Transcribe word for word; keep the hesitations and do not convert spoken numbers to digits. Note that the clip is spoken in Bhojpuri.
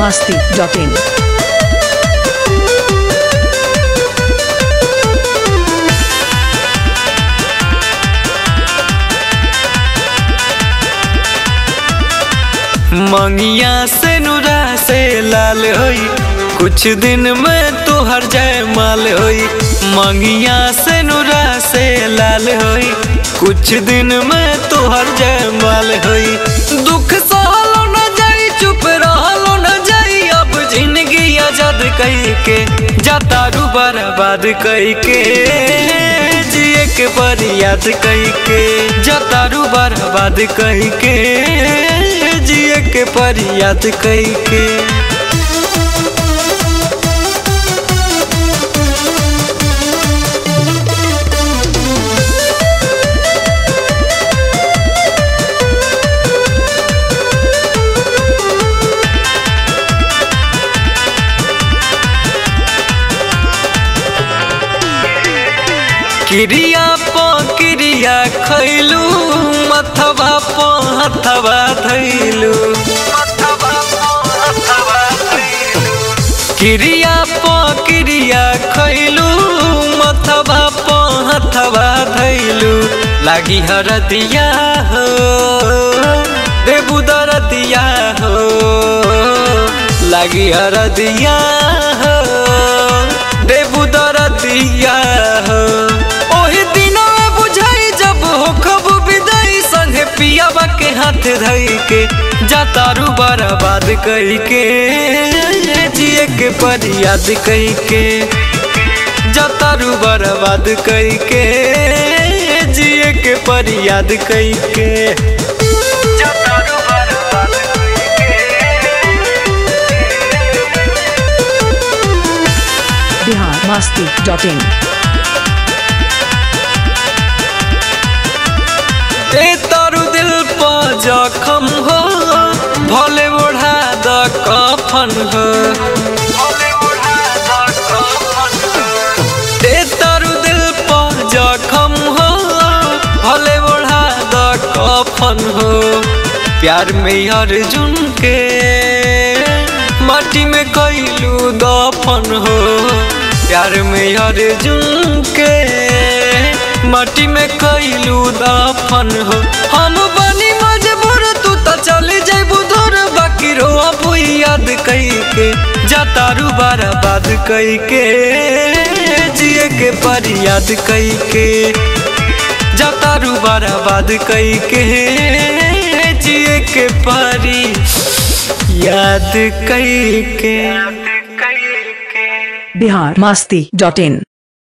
मस्ती डॉट इन। मंगिया से नुरा से लाल होई, कुछ दिन में तो हर जाए माल होई। मंगिया से नुरा से लाल होई, कुछ दिन में तो हर जाए माल होई। दुख सहलो न जाई, चुप रहलो न जाई, अब जिंदगी आजाद कही के जातारू बर्बाद कही के जिए के पर याद कही के जातारू बर्बाद कही के जिए के पर याद कही के। क्रिया प क्रिया खैलू, मथवा प हथवा धैलू। क्रिया प क्रिया खैलू, मथवा प हथवा धैलू। लागी हरदिया हो देबू दरदिया हो, लागी हरदिया हो देबू दरदिया हो। पियाबा के हाथ धई के जातारू बर्बाद कही के जिए के पर याद कही के जातारू बर्बाद कही के जिए के पर याद कही के जातारू बर्बाद कही के। बिहार मस्ती डॉट इन। जखम हो भले ओढ़ा द कफन हो, दे तारू दिल पर जखम हो भले ओढ़ा द कफन हो। प्यार में अर्जुन के माटी में कैलू दफन हो, प्यार में अर्जुन के माटी में कैलू दफन हो। हम बनी मजबूर तू तो चले जाबू दूर, बाकी रो अब याद कही के जातारू बर्बाद कही के जिए के पर याद कही के जातारू बर्बाद कही के जिए के पर याद कही के। बिहार मस्ती डॉट इन।